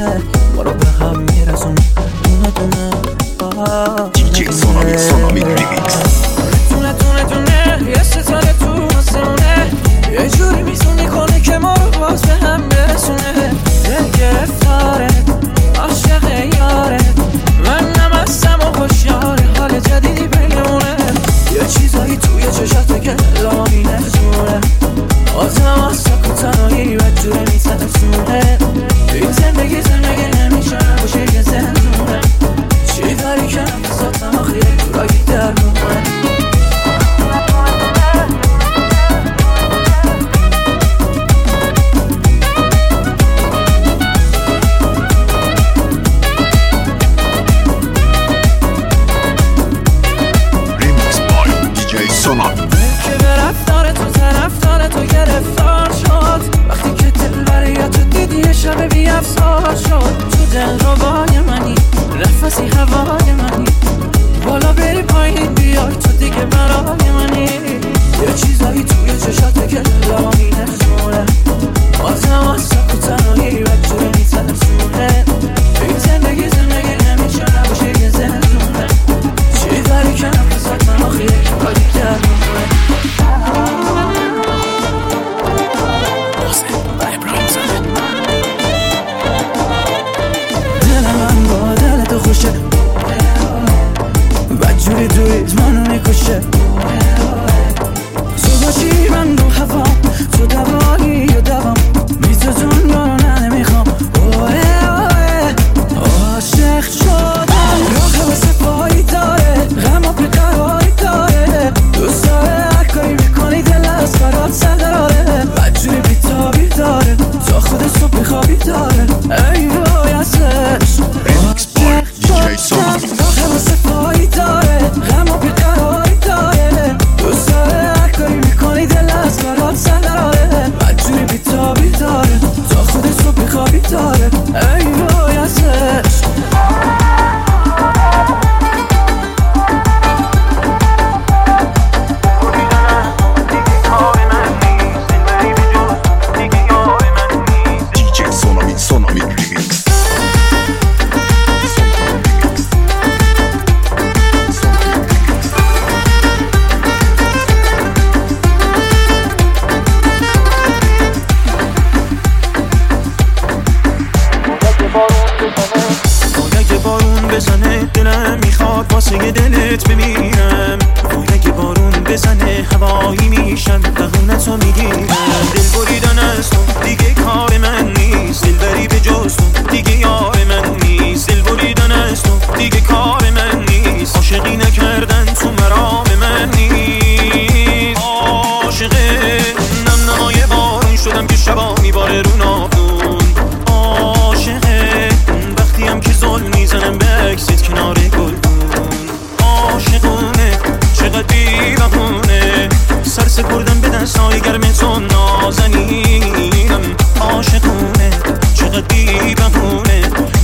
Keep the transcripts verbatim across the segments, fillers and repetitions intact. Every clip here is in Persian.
برو به هم میرسون دونه دونه. دیجی سونامی سونامی ریمیکس. دونه دونه دونه یه ستاره تو آسمونه، یه جوری میزونی کنه که ما رو باز به هم برسونه. دل گرفتاره عاشق یاره، من نمستم و خوشیاره، حال جدیدی بینمونه. یه چیزایی توی چشاته که لامی نشونه، آزم از سکو تنهایی بدجوره میترسونه. این زندگی زندگی نمیشه باشه یه زندونه، چی داری که نفساتم آخیه دورایی درمونه. که به رفتار تو طرفدار تو گرفتار شد، وقتی که دل برای تو دیدی یه شب بی افسار شد. تو دل روای منی، نفسی هوای منی، بالا بری پایین بیای تو دیگه برای منی. یه چیزایی توی چشاته که لامی نشونه، آزم از سکو تنهایی بدجوره میترسونه. این زندگی زندگی نمیشه نباشه یه زندونه، چی داری که نفسات من آخیه کاری درمونه. دل من با دل تو خوشه، بدجوری دوید منو میکشه. تو باشی من رو هوا، تو دوایی و دوام، بی تو دنیا رو نه نمیخوام. عاشق شدم راه واسه پایی داره، غم و بیقراری داره، دوست داره هر کاری میکنی دل از برات سر داره. بدجوری بیتابی داره، تا خود صبح خوابی داره. ای وای ازش عاشق شدم راه واسه پایی داره، غم و بیقراری داره، دوست داره هر کاری میکنی دل از برات سر داره. بدجوری بیتابی داره، تا خود صبح خوابی داره. ای وای ازش. دلم میخواد واسه دلت بمیرم، وای که بارون بزنه هوایی میشم بهونتو میگیرم. دل بریدن از تو دیگه کار من نیست، دل بری به جز تو دیگه یار من نیست. دل بریدن از تو دیگه کار من نیست، عاشقی نکردن تو مرام من نیست. عاشقه نم نمای بارون شدم که شبا میباره رو ناودون. عاشقه وقتی هم که ظلم میزنم به عکست کنار گلدون. عاشقونه چقدر بی‌بهونه، سر سپردم به دستای گرم تو نازنینم. عاشقونه چقدر بی‌بهونه،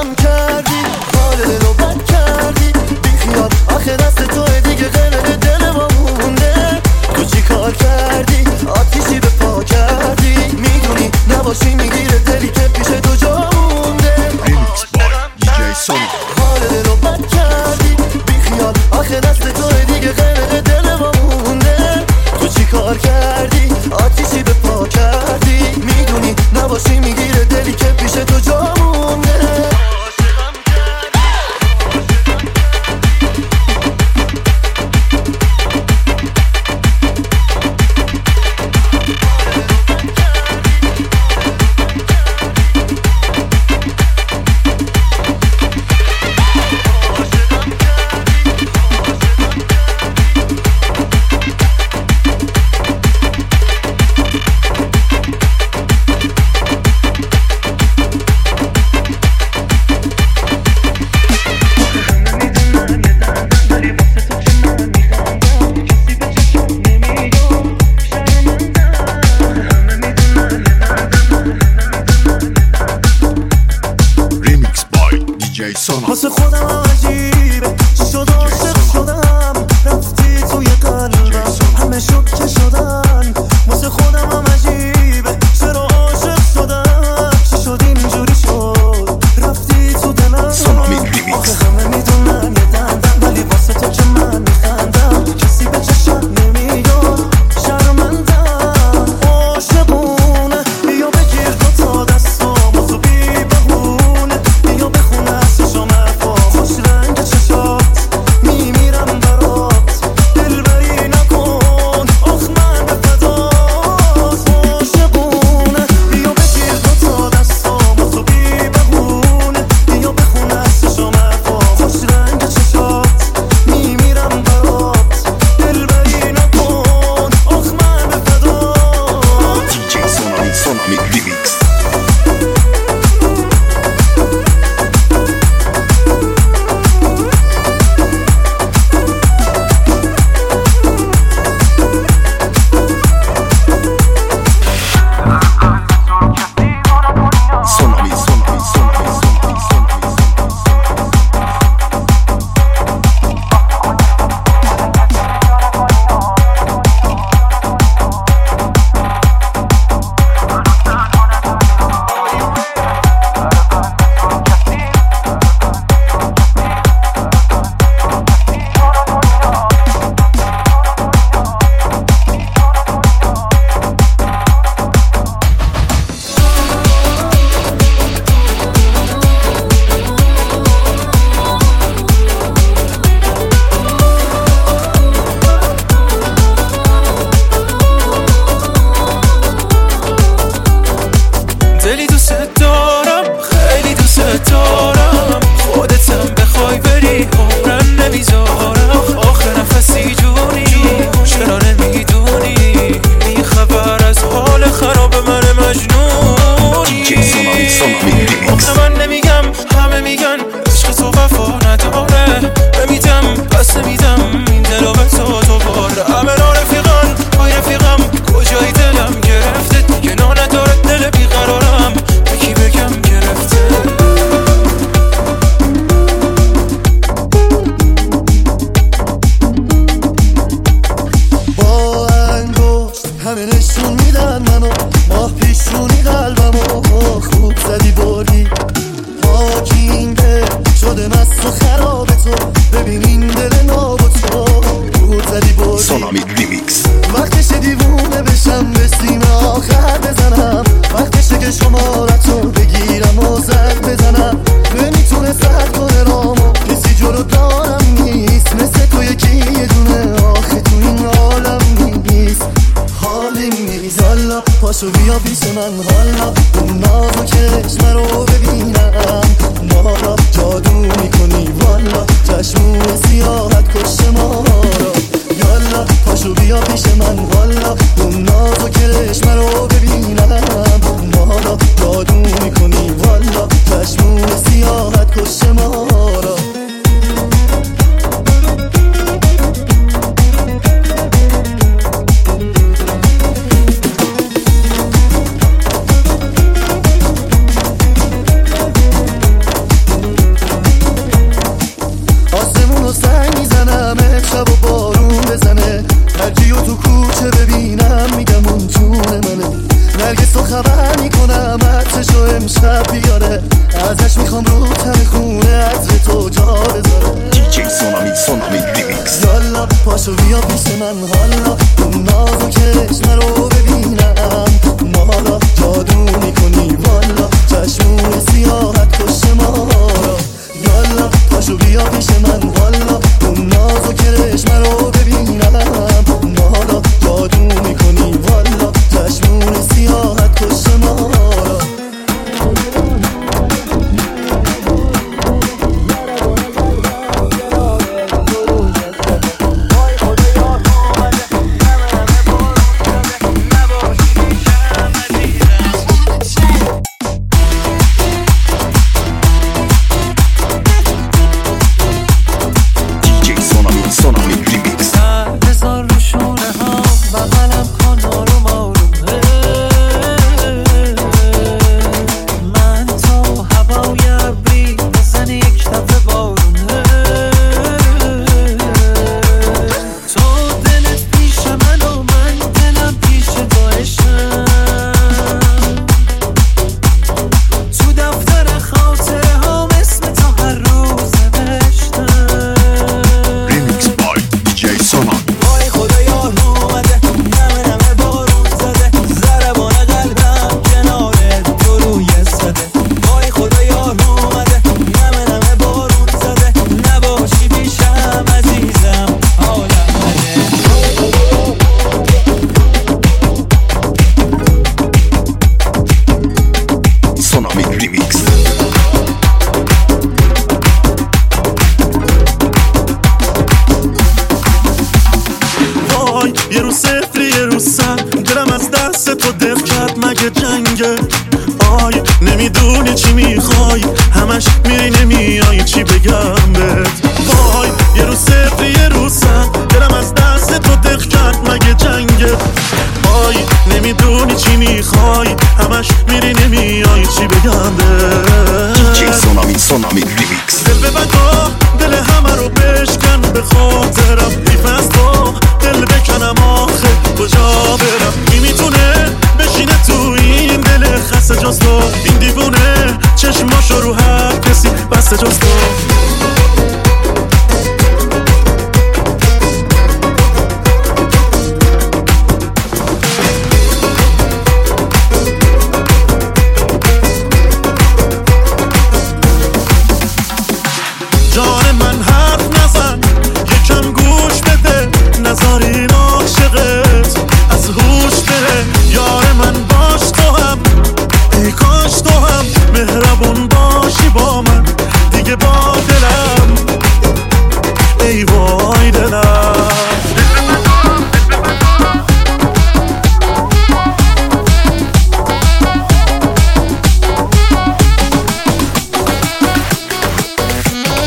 عاشقم کردی، حال دلو بد کردی، بیخیال آخه دست توی دیگه قلق دل ما مونده. تو چی کار کردی؟ آتیشی به پا کردی، میدونی نباشی میگیره دلی که پیش تو جا مونده. Remix by دی جی Sonic. حال دلو بد کردی، بیخیال آخه دست توی دیگه قلق دل ما مونده. تو چی کار کردی؟ آتیشی به پا کردی، میدونی نباشی میگیره دلی که پیش تو جا مونده. واسه خودم عجیبه چی شد عاشق شدم، رفتی توی قلبم همه شوکه شدن. واسه خودم هم عجیبه چرا عاشق شدم، چی شد اینجوری شد رفتی تو دلم. آخه همه میدونن یه دندم، ولی واسه تو که من میخندم کسی به چشم نمیاد، شرمندم. عاشقونه بیا بگیر دوتا دستام و تو بی بهونه، بیا بخونه ازشم حرفا خوش رنگ چشات، میمیرم برات دلبری نکن آخ من به فدات. عاشقونه بیا بگیر دوتا دستام و تو بی بهونه، بیا بخونه ازشم حرفا خوش رنگ چشات، میمیرم برات دلبری نکن آخ من به فدات. دی جی Sonami Sonami Remix. Sonami Sonami Sonami Sonami Sonami. دلی دوست دارم خیلی دوست دارم، خودتم بخوای بری عمرم نمیذارم. آخه نفسی جونی چرا نمیدونی، این خبر از حال خراب من مجنونی. دی جی Sonami Sonami Remix. آخه من نمیگم همه میگن عشق تو وفا نداره، نمیدم پس نمیدم این دلو به تو دوباره. همه رفیقان های رفیقم کجای دلم گرفته، دیگه نا نداره دل بیقرارم به کی بگم گرفته. با انگشت همه نشون میدن منو، ماه پیشونی قلبمو خوب زدی بردی. پاکینگه شده مست و خراب تو، ببین این دل ناب و تو خوب زدی بردی. Sonami Remix. وقتشه دیوونه بشم به سینه آخر بزنم، وقتشه که شمارتو بگیرم و زد بزنم. نمیتونه سرد کنه رامو کسی جلو دارم نیست، مثل تو یکی یه دونه آخه تو این عالم نیست. حالیم نیست حالا پاشو بیا پیش من، حالا اون ناز و چشم رو ببینم، مالا جادو میکنی والا، چشمون سیاحت کش ما را. یالا پاشو بیا پیش من، والا اون ناز و چشم رو ببینم، مالا جادو میکنی والا، چشمون سیاحت کش پاشو بیا پیش من والا، اون ناز و کرشمه رو ببینم. ما حالا جادو میکنی والا، چشمون سیاحت کش ما را. یه رو صفری یه رو صد، دلم از دست تو دق کرد مگه جنگه؟ آی نمیدونی چی میخوای، همش میری نمیای، چی بگم بهت؟ وای یه رو صفری یه رو صد، دلم از دست تو دق کرد مگه جنگه؟ آی نمیدونی چی میخوای، همش میری نمیای، چی بگم بهت؟ دی جی Sonami Sonami